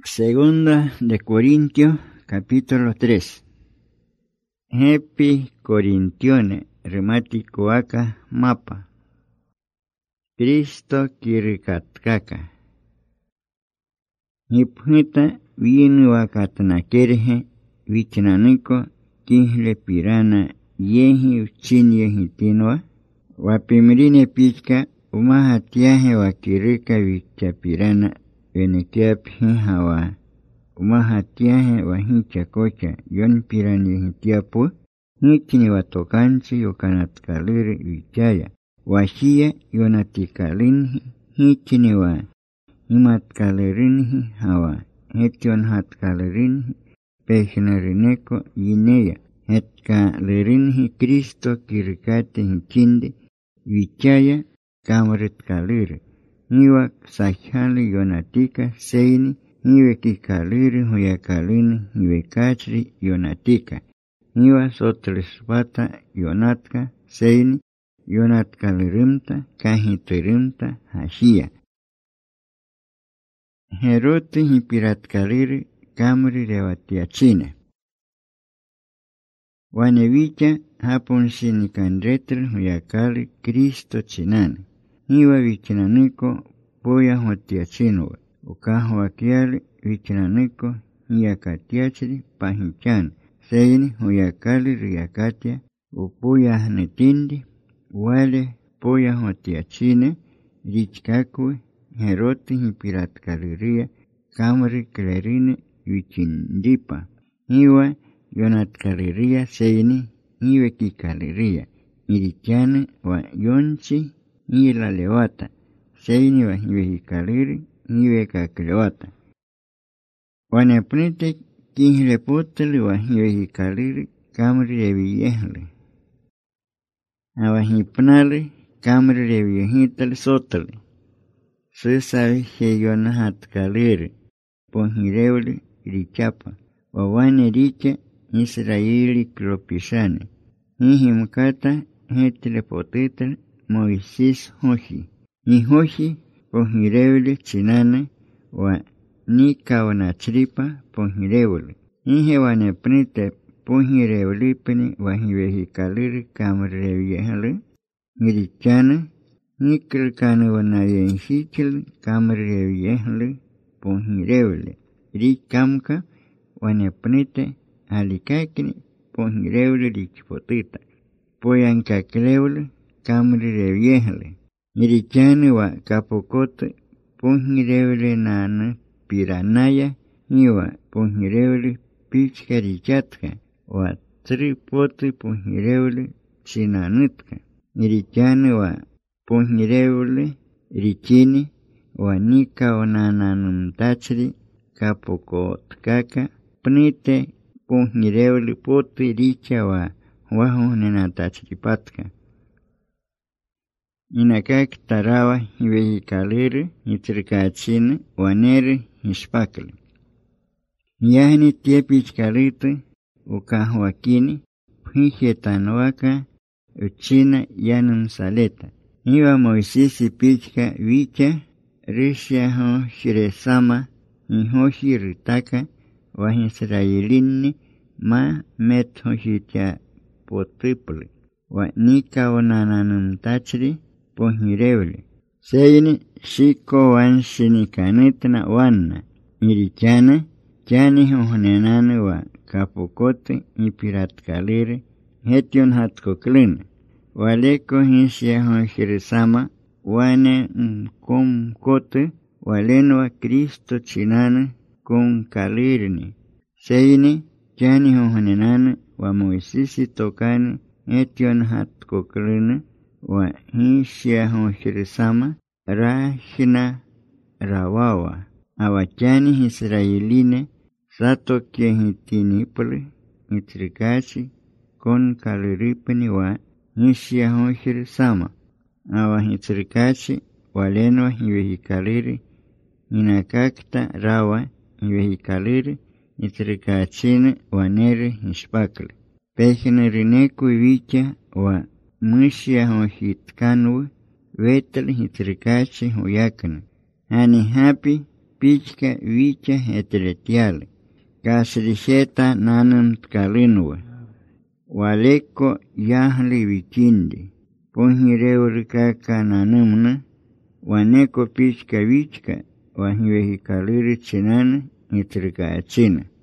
Segunda de Corintios, capítulo 3. Hepi Corintione, remático acá, mapa. Cristo kirikatkaka. Hipjuta vino wakatna kerje, vichnaniko, kihle pirana, yehi uchin yehi tinwa, wapimrine pichka, umahatiaje wakirika vichapirana, venekiaphi hawa. Umahatiaje wahincha kocha, yon pirani hitiapu, hitini watokanchi yokanatkaliri vichaya, washia yonatikalinhi, hitini wa himatkalirinhi hawa, hetion hatkalirinhi, pejnarineko yineya, hetkalirinhi Kristo kirikate hichinde, vichaya kamritkaliri, niwa sajhali yonatika seini, niwe kikaliri huyakalini niwe kachri yonatika. Niwa sotlespata yonatka seini yonatkalirimta kahitirimta hashia. Herote hipiratkaliri kamri rewatiachine. Wanevicha hapon sinikandretri huyakali Kristo chinane. Niwa vichinaniko poya hotiachinowe. Ukaho wakiali vichinaniko hiyakatiachri pahichana. Seini huyakali riyakatia upuya hanetindi wale poya hotiachine richkakwe Herote hipiratkaliria kamri klerine vichindipa. Hiwa yonatkaliria seini hiwe kikaliria. Irichane wa yonchi hila lewata. Seini wa hiwe hikaliri hiwe kaklewata. Wanapnite kihle potali wa hiwe hikaliri kamri reviyehle. Awa hipnali kamri reviyehitali sotali. Susavi heyona hatkaliri. Ponhireuli richapa. Wawane richa Israeli klopisane. Hihi mkata hetile potitali Moisis hoshi. Hihoshi ponhireuli chinane wa nika wanachripa ponhireuli. Hihe wanepnite ponhireulipini wa hivehikaliri kamreviyehali. Hirichane nikilkane wanayenshikil kamreviyehali ponhireuli. Rikamka wanepnite alikakini ponhireuli richpotita. Poyankakleuli kamreviyehali. Hirichane wa kapokote ponhireuli nana piranaya niwa ponhireuli pichka richatka wa tripote ponhireuli chinanitka. Hirichane wa ponhireuli richini wa nika onananumtachri kapokotkaka pnite ponhireuli pote richa wa waho nenatachripatka. Inakak tarawa hivehikaliri hitrikachine waneri hispakli. Yahni tiepichkalite ukahwakini hijetanwaka uchina yanum saleta. Iwa Moisisi pichka vicha rishaho shiresama hihoshi ritaka wa Israelini ma methoshitya potipli wa nika onananumtachri ponhireuli. Seini shiko wanshinikanitna wanna. Irichana chani hohnenane wa kapukote hipiratkaliri hetion hatkoklina. Waleko hinshiaho shirisama wane kumkote walenwa Kristo chinane kumkalirini. Seini chani hohnenane wa Moisisi tokani hetion hatkoklina wa hinshiaho shirisama rahina rawawa. Awachani Israeline sato kiehitinipli hitrikachi kon kaliripni wa hinshiaho shirisama. Awa hitrikachi walenwa hivehikaliri inakakta rawa hivehikaliri hitrikachine waneri hispakli. Pejnerineku vicha wa mwishiaho hitkanwe vetel hitrikachi huyakna. Hani hapi pichka vicha etretial, casriceta nanum kalinwa, waleko yahli vichindi, ponjireurkaka nanumna, waneko pichka vichka, wahivehikaliri chinana, nitrikaachina.